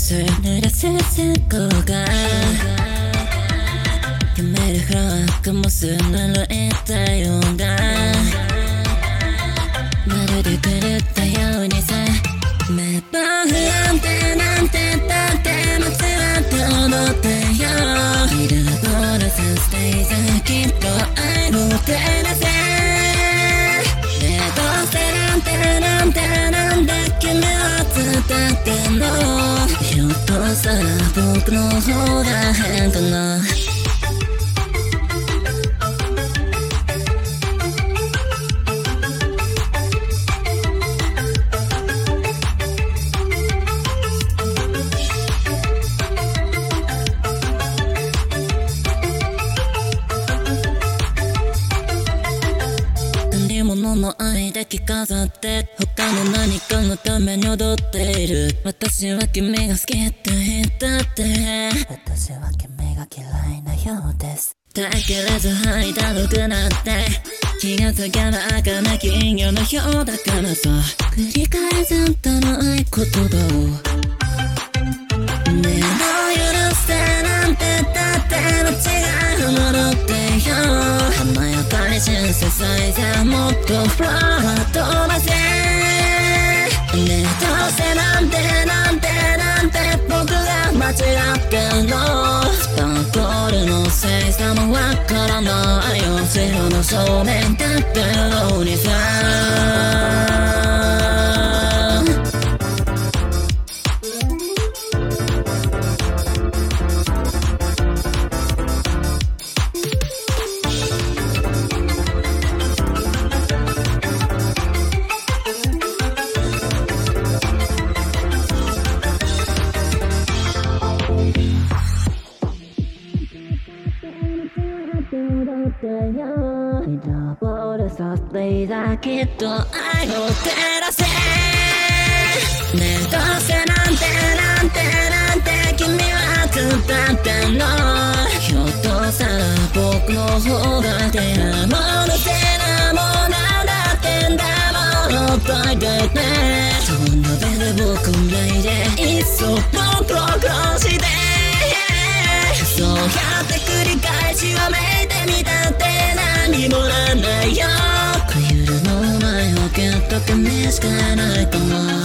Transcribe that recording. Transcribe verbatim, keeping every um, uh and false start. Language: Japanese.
す濡らす過去が夢でフラッグもす濡れたようだまるで狂ったようにさ目棒なんてなんてだって街は通ってよミラーボールさステージきっと愛を照らせねえどうせなんてなんてなんで君は伝ってんのひょっとしたら僕の方が変かな物の愛で着飾って他の何かのために踊っている私は君が好きって言ったって私は君が嫌いなようです耐えきれず吐いたろくなって気がつけば儚き金魚のようだからさ繰り返すあんたの合言葉をねえ許してなんてだって間違いを戻ってよ華やかにシンセサイザーもっとフラワー飛ばせねえどうせなんてなんてなんて僕が間違ってんのスパーコールのせいさもわからないよ白の正面だってのにさミラーボールさレーザーきっと愛を照らせねえどうせなんてなんてなんて君は伝ってんのひょっとしたら僕の方が手なものせなものだってんだものだいてねそんな目で僕ないでいっそ僕を殺してそうやって繰り返しわめいてみたって何もなんないよ冬の前をきっと君しかないかも